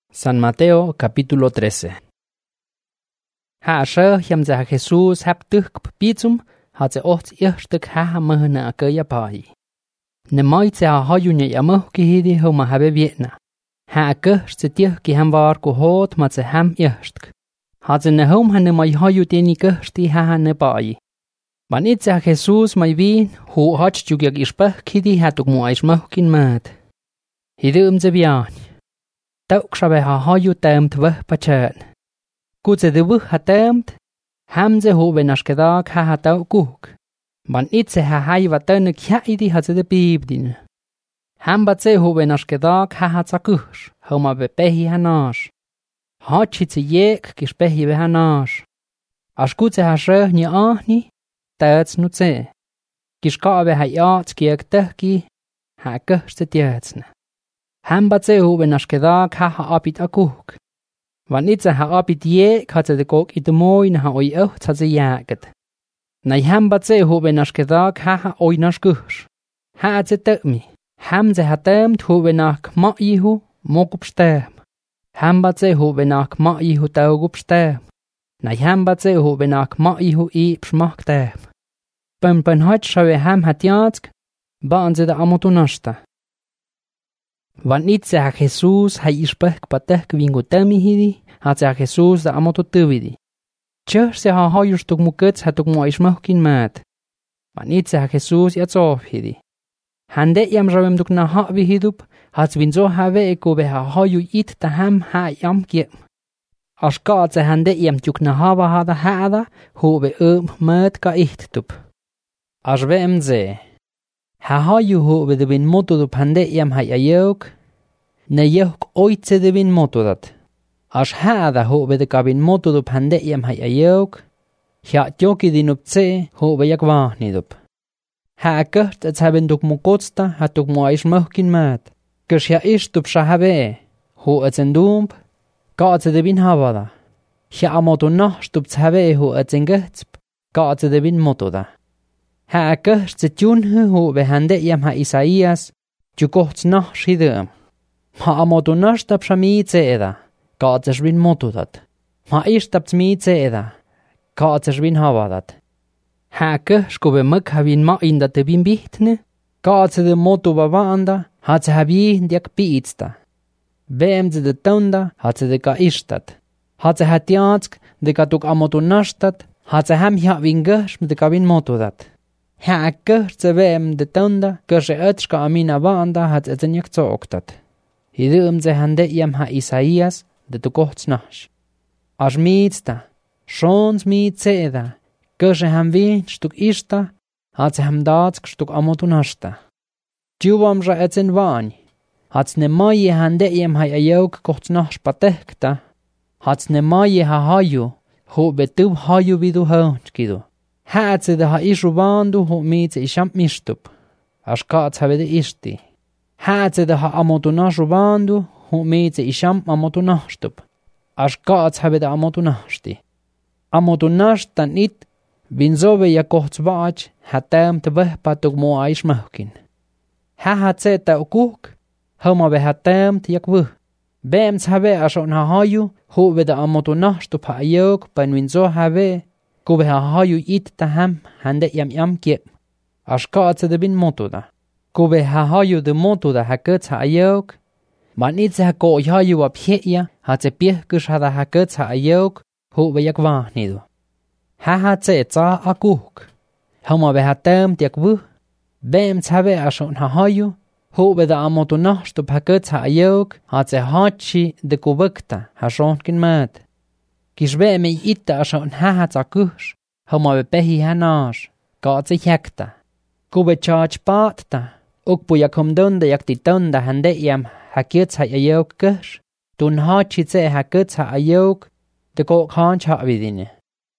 San Mateo capítulo 13. Haashe jamza Jesús haptuk pizum hat ze ocht erstuk ha mahna akaya pai. Ne moitze ha hayunya yamoh kihidi ho mahabe vietna. Ha akst ze tieh ki ham war ko hot mat ze ham erstk. Hat ze ne hom hanne mai hayu deni gsti ha ne pai. Man itze Jesús mai vin ho hat jugig ispach kidi hatuk mo aismah kin mat. Hidum ze vian. Tao krabe ha hayu temt vah pachan. Kutze de vuh ha temt, hamze ho venashkedag ha tao kuk. Man itze ha hay vatane kya idi ha ze de bibdin. Hambatze ho venashkedag ha tsakush, homa bepehi hanash. Ha chitze yek kispehi ve hanash. Ashkutze ha sheh ni ahni, taats nutze. Kishkabe ha yaats kiek tehki, ha kushte tiatsne. Hambatze ho venashkedag ha apit akuk. Wanneer ha apit je had de kok in de mooi na oi ocht had ze jaget. Nei hambatze ho venashkedag ha oi naskush. Ha ze tekmi. Hamze hatemt ho venak ma ihu mokup stem. Hambatze ho venak ma ihu taugup stem. Nei hambatze ho venak ma ihu I psmaktem. Pen hat shawe ham hat jatsk, baan ze de amotunashta. Wanneer ze Jesús ha ispech patech kwingutami hidi, hat ze Jesús da amotutuvidi. Chur se ha hayustuk mukets hatuk mo ismahkin mat. Wanneer ze Jesús yatsof hidi. Hande yam ravem duk na ha vihidup, hat winzo have eko be ha hayu it ta ham ha yam kiem. Ashka ze hande yam tuk na hava hada hada, ho be mat ka ichtup. Ashvem ze. Ha hayu ho be de bin motodup hande yam ha yayok. Ne yok oitze de bin motodat. Ash hada ho be de kabin motodup hande yam ha yayok. Ja tjoki dinup tse ho be yakwa nidup. Ha akert et haben duk mokotsta hat duk mo aismahkin mat. Gesh ja istup shahabe. Ho et zendump. Gaatze de bin havada. Ja amoto nah stup tsabe ho et zengetsp. Gaatze de bin motoda. Ha akert ze tjunhe ho be hande yam ha Isaias. Jukochts nah shidum. Ma amoto nah stap shami tseeda. Gaatze shvin motodat. Ma istap tsmi tseeda. Gaatze shvin havadat. Hake skobe mak havin ma in dat bin bihtne. Gaatze de moto bavanda hat ze habi diak piitsta. Vem ze de tonda hat ze de ka istat. Hat ze hatiatsk de ka tuk amoto nashtat. Hat ze ham ja vingash de ka vin motodat. Hake ze vem de tonda kashe etska amina vanda hat ze nyak tsoktat. Hidum ze hande yam ha Isaias de tukochts nash. Ashmitsta, shons mi tseda. Kashe ham vin stuk ista, hat ze ham datsk stuk amotunashta. Tjuvam ja etsen vani. Hat ne maie hande yam ha ayok kochts nash patekta. Hat ne maie ha hayu, ho betub hayu vidu haunskidu. Hat ze de ha ishu vandu ho mitze isham mistup. Ashkats have de isti. Hat ze de ha amotunashu vandu ho mitze isham amotunashtup. Ashkats have de amotunashti. Amotunashtan it vinzove ya kochts vach hatem te vehpatuk mo aishmahkin. Ha hat ze ta ukuk, homa ve hatem te yak vuh. Bems have ashon ha hayu, ho ve de amotunashtup ha ayok pan vinzo have, ko ve ha hayu it ta ham hande yam kiep. Ashkats de bin motoda. Ko ve ha hayu de motoda ha kets ha ayok. Man itze ha ko hayu ap heya, hat ze piehkush hada ha kets ha ayok, ho ve yak vahnidu. Ha ze tsa akuk. Homa ve hatem tiak vuh. Bems have ashon ha hayu, ho ve da amotunashtup ha kets ha ayok, hat ze hachi de kubukta ha shonkin mat. Kishve me itta ashon ha tsakush, homa ve pehi hanash, gaat ze hekta. Kube charge patta, ukpu yakum donda yak titonda hande yam ha kets ha ayok kush, tun hachi ze ha kets ha ayok, de kok hanch ha vidine.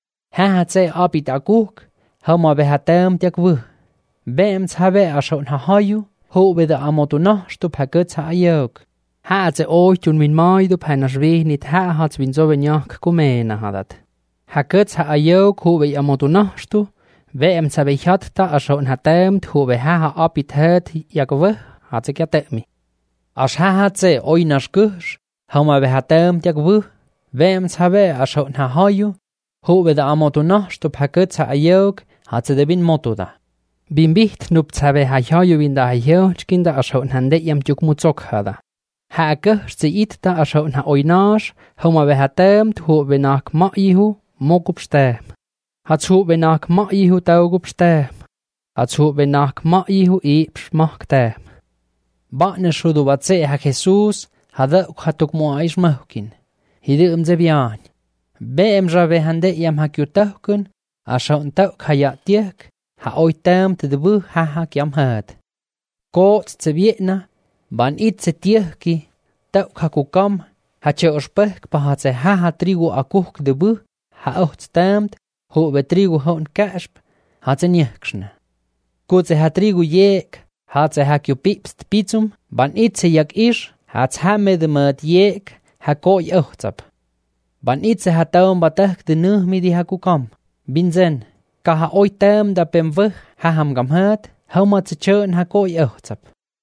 Ha ze apit akuk, homa ve hatem tiak vuh. Bems have ashon ha hayu, ho ve da amotunashtup ha kets ha ayok. Ha ze oitun min maidup hanashvih nit ha hats vin so venyak kumena hadat. Ha kets ha ayok ho ve amotunashtu, Vem sabe hatta ashon hatem ho ve ha apit het yak vuh hat ze katemi. Ash ha ze oinash kush, Homa ve hatem tiak vu, vem sabe a shot ha hayu, hu ve da amoto nash to paket sa ayok, hat se de bin motoda. Bin bicht nup sabe ha hayu bin da hayo, chkinda a shot hande yam juk mutzok hada. Ha ke se it da a shot ha oinash, homa ve hatem tu ve nak ma ihu, mokup stem. Hat hu ve nak ma ihu taugup stem. Hat hu ve nak ma ihu ipsh maktem. Ba'ne shudu batse ha Jesus, hada ukhatuk mo aish mahkin. Hide zebian. Beem rave hande yam hakyutahkun, ashaun tauk hayatiek, ha oitam te debu ha hakyam had. Kots zebietna, ban it zetieki, tauk hakukam, ha che ospek pahatse ha trigu akuk debu, ha ochtstamt, ho be trigu hon kasp, ha ze niekschne. Kutze ha trigu jek, ha ze hakyupipst pizum, ban it ze jak ish, hat hame de mat jek, ha koi ochtzap. Ban itse ha taum batak de nuh mi di hakukam. Binzen, ka ha oitam da pem vuh ha ham gam hat, hauma tse chön ha koi ochtzap.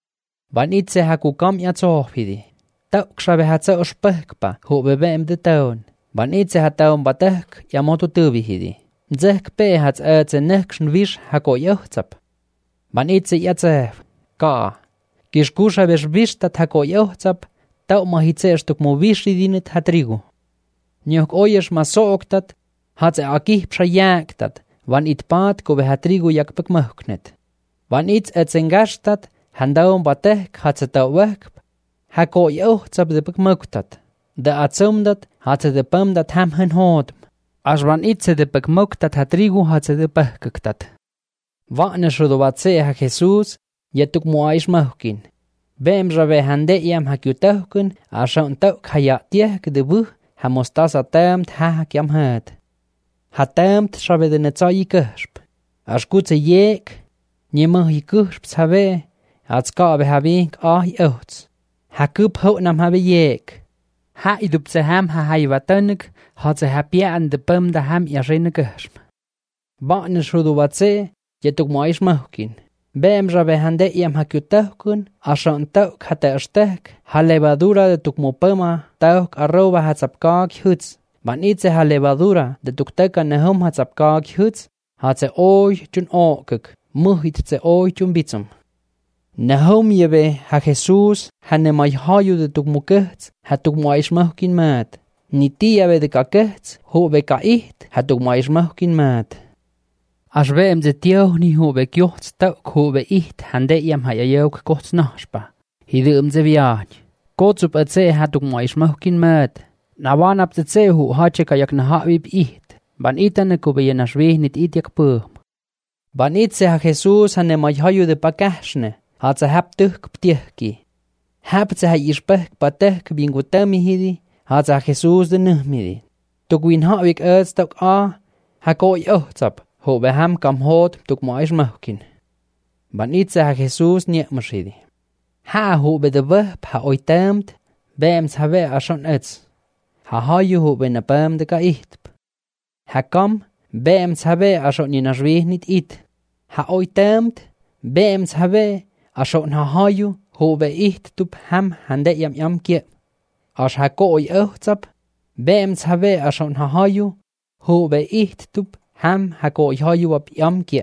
Ban itse hakukam ya tsohpidi. Tauk shabe ha tse ospekpa, hu bebem de taun. Ban itse ha taum batak ya moto tubihidi. Zek pe hat tse nekschen wish ha koi ochtzap. Ban itse ya tse, ka. Kishkusha besh wish tat ha koi ochtzap, tau ma hitse stuk mo wish dinit ha trigu. Nyok oyes ma sooktat, hat ze akih pshayaktat, van it paat ko beha trigu jak pekmöknet. Van it zengashtat, handaum batek hat ze tau wekp, ha ko ochtzap de pekmöktat. De atzumdat hat ze de pumdat ham hen hodm. As van it ze de pekmöktat ha trigu hat ze de pekktat. Vane shudu batse ha Jesus, yetuk mo aish mahkin. Bem rave hande yam ha kyutahkun, ashaun tau khayatiek de buh, ha mostasa temt ha kyam had. Ha temt shabe de netzai kursp. As gutze jek, niemah i kursp sabe, at ska be ha vink ahi ots. Ha kup ho nam ha be jek. Ha idup ze ham ha hai watanik, hat ze ha pian de pum da ham i rene kursp. Ba'ne shudu batse, yetuk mo aish mahkin. Bem rabe hande yam ha kyutahkun, ashaun tauk ha te ashtek, ha levadura de tuk mo puma, tauk arroba ha tzapkak huts. Ban itse ha levadura de tuk teka nehum ha tzapkak huts, ha tse oi chun okuk, muhit tse oi chun bitsum. Nehum yebe ha Jesus, ha ne mai hayu de tuk mo kuhts, ha tuk mo aish mahkin maat. Niti yebe de ka kuhts, ho be ka iht, ha tuk mo aish mahkin maat. As veem ze tioh ni hu be kjochts tauk hu be iht hande yam ha jok kots nashpa. Hidum ze viaj. Kotsup atse hatuk mo ishmahkin mat. Nawan ap tse hu hache kayak na habib iht. Ban itane ko be yenashvih nit ityak pum. Ban itse ha Jesus hane mai hayu de pakashne. Hat ze hap tuk ptiehki. Hap ze ha ishpeh patek bingutami hidi. Hat ze Jesus de nuhmidi. Tuk win habik erz tuk a. Ha koi ohtzap. Ho be ham kam hot tuk mo ishmahkin. Ban itse ha Jesus nie mashidi. Ha ho be de web ha oitemt. Beems ha we ashon ets. Ha hayu ho be na beem de ka ihtp. Ha kam. Beems ha we ashon ninashvih nit it. Ha oitemt. Beems ha we ashon ha hayu ho be iht tup ham hande yam kie. Ash ha koi ohtzap. Beems ha we ashon ha hayu ho be iht tup ham ha koi hayu ap yam kie.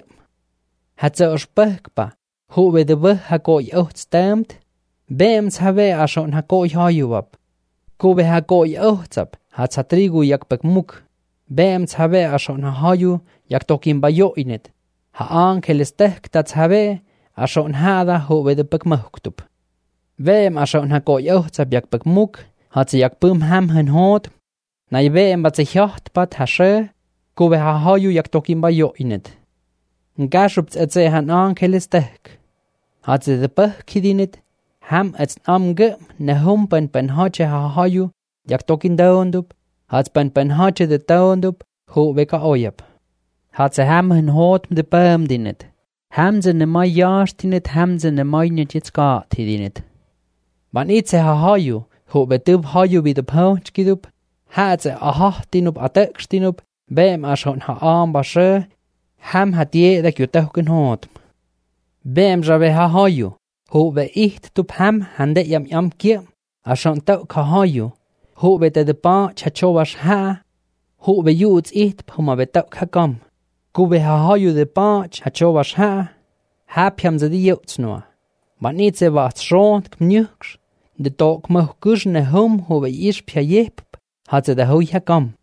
Ha tse ospekpa. Ho be de weh ha koi ochtstemt. Beems ha we ashon ha koi hayu ap. Ko be ha koi ochtzap. Ha tsa trigu yak pek muk. Beems ha we ashon ha hayu yak tokin bayo inet. Ha angeles tek tats ha we ashon hada ho be de pek muktup. Veem ashon ha koi ochtzap yak pek muk. Ha tse yak pum ham hen hot. Na je veem bat se hjacht pat ha she. Ko be ha hayu yak tokin bayo inet. Ngashup tse han angeles tek. Hat ze de pek kidinit. Ham ets amge ne hum pen hache ha hayu yak tokin daundup. Hat pen hache de daundup ho be ka oyap. Hat ze ham hen hot de beem dinit. Ham ze ne mai jaars dinit ham ze ne mai net jets gaat dinit. Man itse ha hayu ho be tub hayu bi de punch gidup. Hat ze aha dinup atek dinup. Beem ashon ha am bashe. Ham hat je de kyutahken hot. Beem jabe ha hayu. Ho be iht tup ham hande yam kie. Ashan tau ka hayu. Hu be de ba cha chowash ha. Hu be yuts it huma be tau ka gam. Gu be ha hayu de ba cha chowash ha. Ha piam ze di yuts noa. Maar niet ze wat schroont kmnjuks. De dok moch kusne hum hu be ish pia jep. Had ze de hui ha gam.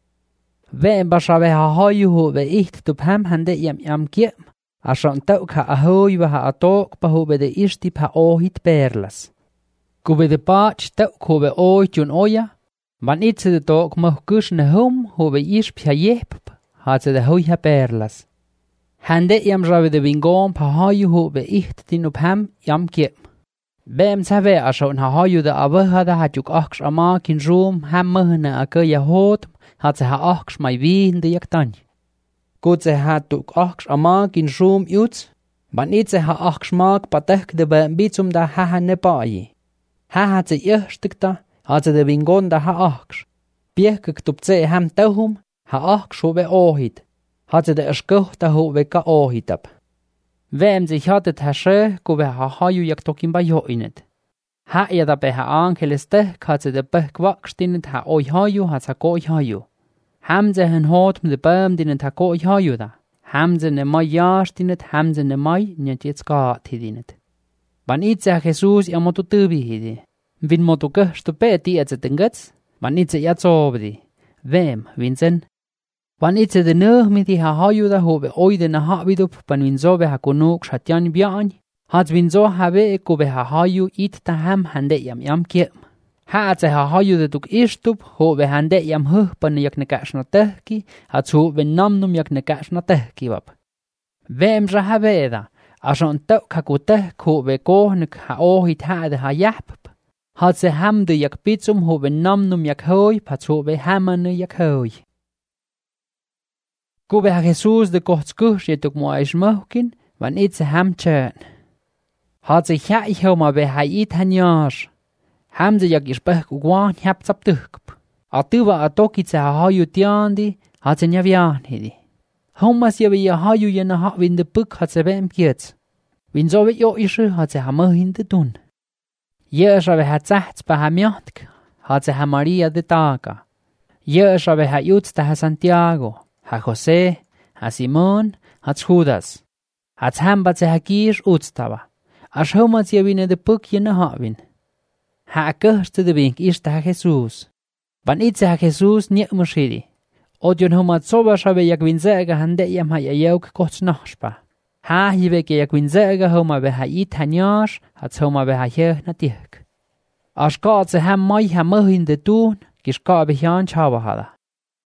Ve basha be ha hayu hu be icht dup hem hande yam kiem. Ashan tau ka ahoy wa ha atok pa hu be de ish dip ha ohit perlas. Gu be de baach tau hu be oit jun oya. Maar niet ze de dok moch kusne hum hu be ish pia jep. Had ze de hui ha perlas. Hande yam rawe de wingom pa hayu hu be icht din up hem yam kiem. Beem zave ashan ha hayu de abahada ha juk aksh ama kin room hem mehne a ke ya hot. Had ze ha aksh mai wien de yaktan. Goed ze ha tuk aksh ama kin room uts. Maar niet ze ha aksh maak patek de beem bitsum da ha ne baie. Ha had ze eerstig da, had ze de wingon da ha aksh. Biekik tup ze hem tauhum, ha aksh ho be ohit. Had ze de erskoch da ho we ka ohitap. Wem zich had het hashe, go we ha hayu yak tokin ba yo inet. Ha ja da be ha angeles de, had ze de bek wakst in het ha oi hayu, had ze go hayu. Ham ze hen hoot met de beem din het ha go hayu da. Ham ze ne mai jaarst in het, ham ze ne mai niet iets gaat in het. Ban iets ze Jesus ja moto tubi hidi. Win moto gust op be die het dingets, ban iets ja zo bedi. Wem winzen? Wan itse de nuch mit die ha hayu da ho be oide na ha vidup pan win zo be ha konuk shatyan bian. Hat win zo ha be ko be ha hayu it ta ham hande yam kiem. Ha ze ha hayu de tuk istup ho be hande yam huh pan yak ne kashna tehki. Hat zo be namnum yak ne kashna tehki wap. Wem ra ha be da. Ashan tau ka ko teh ko be ko nek ha ohit ha de ha yap. Hat ze ham de yak pitsum ho be namnum yak hoy pat zo be hamane yak hoy. Gu be ha Jesus de Gods kush je tuk mo aish mohkin, wan it ze ham tjern. Had ze ja ich hou ma be ha it hanyash. Ham ze jak ish bech guan hap zap tukp. A tuwa a toki ze ha hayu tiandi, had ze njavian hidi. Homas je be ja hayu je na ha win de puk had ze beem kiets. Win zo we jo ishe had ze ha mohin de doen. Je be ha zachts ba ha mjatk, had ze ha Maria de Taga. Je be ha juts da ha Santiago. Ha José, ha Simón, ha Judas. Ha hamba ze ha kish utstava. As homas je wine de puk je na ha win. Ha kuste de wink is da Jesus. Ban itse ha Jesus niet moshidi. Odjon homat soba shabe jak win zega hande yam ha jeuk Gods nachspa. Ha hiwe ge jak win zega homa be ha it hanyash, hat homa be ha je na dik. As gaat ze hem mai ha mohin de doen, kish ka be jan chava hada.